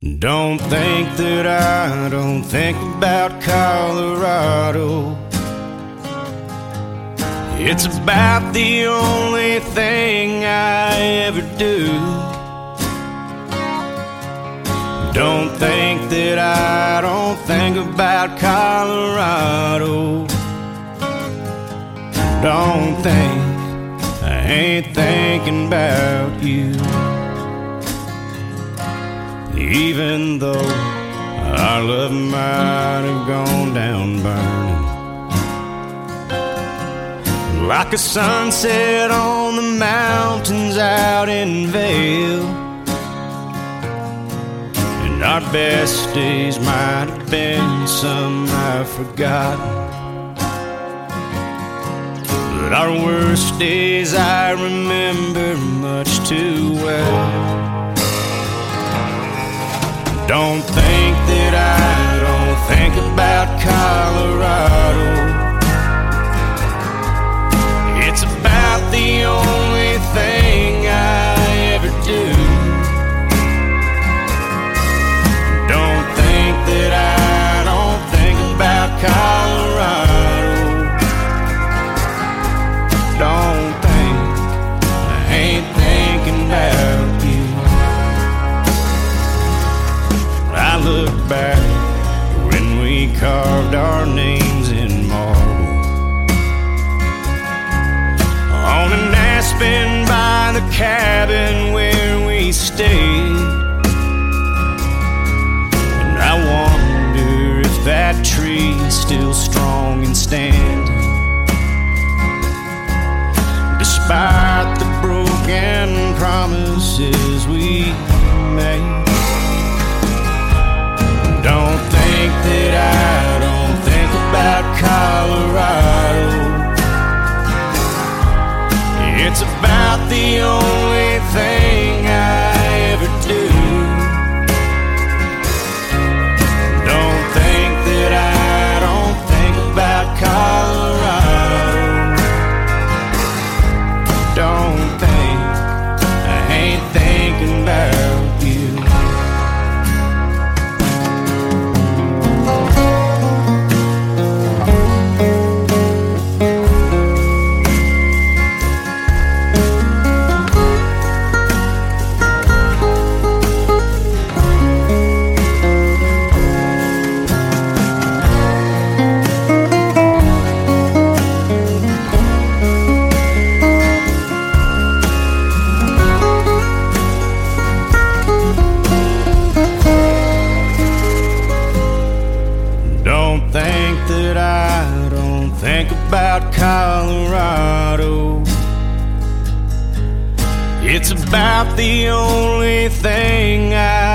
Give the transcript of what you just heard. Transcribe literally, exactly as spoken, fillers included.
Don't think that I don't think about Colorado. It's about the only thing I ever do. Don't think that I don't think about Colorado. Don't think I ain't thinking about you. Even though our love might have gone down burning, like a sunset on the mountains out in Vail. And our best days might have been some I've forgotten, but our worst days I remember much too well. Don't think that I don't think about Colorado. It's about the only thing I ever do. Don't think that I don't think about Colorado. Don't think I ain't thinking about you. I look back when we carved our names in marble on an aspen by the cabin where we stayed. And I wonder if that tree's still strong and standing, despite the broken promises we made. Don't think that I don't think about Colorado. It's about the only thing I ever do. Don't think that I don't think about Colorado. Don't think I ain't thinking about you. Colorado. It's about the only thing I